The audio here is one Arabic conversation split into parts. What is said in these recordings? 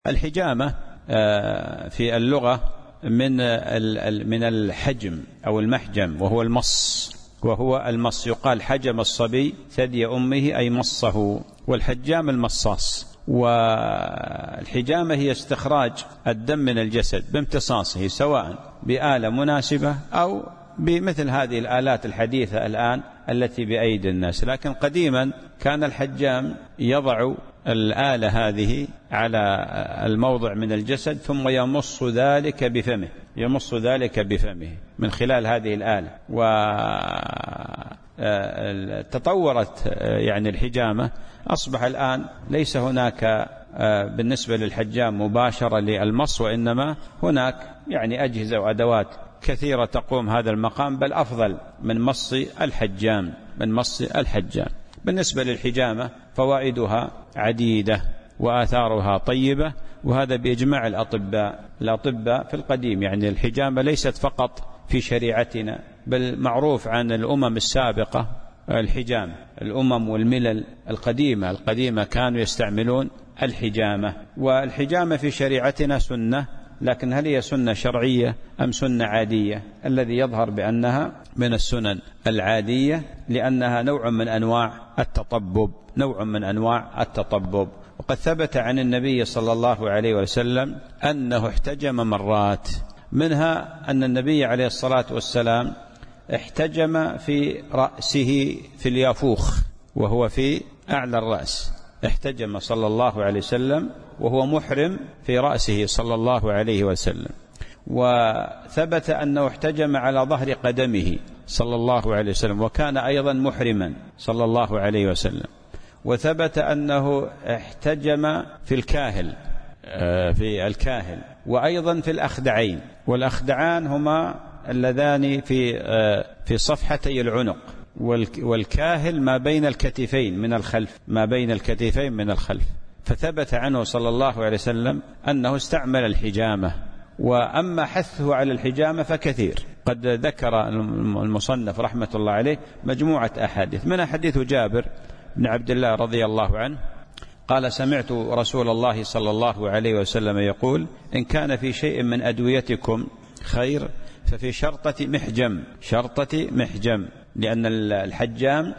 الحجامة في اللغة من الحجم أو المحجم، وهو المص. يقال حجم الصبي ثدي أمه أي مصه، والحجام المصاص. والحجامة هي استخراج الدم من الجسد بامتصاصه، سواء بآلة مناسبة أو بمثل هذه الآلات الحديثة الآن التي بأيدي الناس. لكن قديما كان الحجام يضع الآلة هذه على الموضع من الجسد ثم يمص ذلك بفمه من خلال هذه الآلة. وتطورت يعني الحجامة، أصبح الآن ليس هناك بالنسبة للحجام مباشرة للمص، وإنما هناك يعني أجهزة وأدوات كثيرة تقوم هذا المقام، بل أفضل من مص الحجام. بالنسبة للحجامة فوائدها عديدة وآثارها طيبة، وهذا بإجماع الأطباء في القديم. يعني الحجامة ليست فقط في شريعتنا، بل معروف عن الأمم السابقة. الحجامة الأمم والملل القديمة كانوا يستعملون الحجامة. والحجامة في شريعتنا سنة، لكن هل هي سنة شرعية أم سنة عادية؟ الذي يظهر بأنها من السنن العادية، لأنها نوع من أنواع التطبب. وقد ثبت عن النبي صلى الله عليه وسلم أنه احتجم مرات، منها أن النبي عليه الصلاة والسلام احتجم في رأسه في اليافوخ، وهو في أعلى الرأس. احتجم صلى الله عليه وسلم وهو محرم في رأسه صلى الله عليه وسلم. وثبت أنه احتجم على ظهر قدمه صلى الله عليه وسلم، وكان أيضا محرما صلى الله عليه وسلم. وثبت أنه احتجم في الكاهل وأيضا في الأخدعين. والأخدعان هما اللذان في صفحتي العنق، والكاهل ما بين الكتفين من الخلف. فثبت عنه صلى الله عليه وسلم أنه استعمل الحجامة. وأما حثه على الحجامة فكثير، قد ذكر المصنف رحمة الله عليه مجموعة أحاديث، من حديث جابر بن عبد الله رضي الله عنه قال: سمعت رسول الله صلى الله عليه وسلم يقول: إن كان في شيء من أدويتكم خير ففي شرطة محجم، لأن الحجام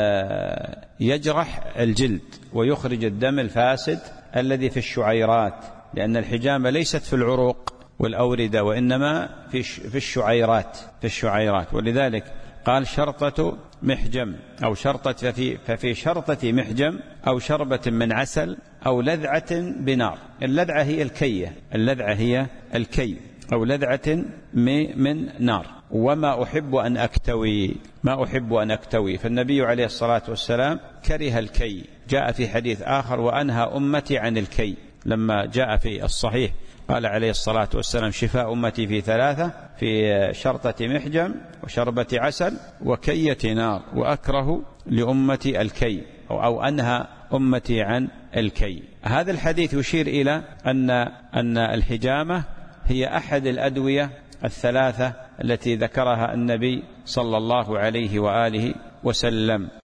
يجرح الجلد ويخرج الدم الفاسد الذي في الشعيرات، لأن الحجامة ليست في العروق والأوردة، وإنما في الشعيرات. ولذلك قال شرطة محجم أو شرطة، ففي شرطة محجم أو شربة من عسل أو لذعة بنار. اللذعة هي الكي أو لذعة من نار. وما أحب أن أكتوي، فالنبي عليه الصلاة والسلام كره الكي. جاء في حديث آخر: وأنهى أمتي عن الكي. لما جاء في الصحيح قال عليه الصلاة والسلام: شفاء أمتي في 3، في شرطة محجم وشربة عسل وكية نار، وأكره لأمتي الكي، أو أنهى أمتي عن الكي. هذا الحديث يشير إلى أن الحجامة هي أحد الأدوية 3 التي ذكرها النبي صلى الله عليه وآله وسلم.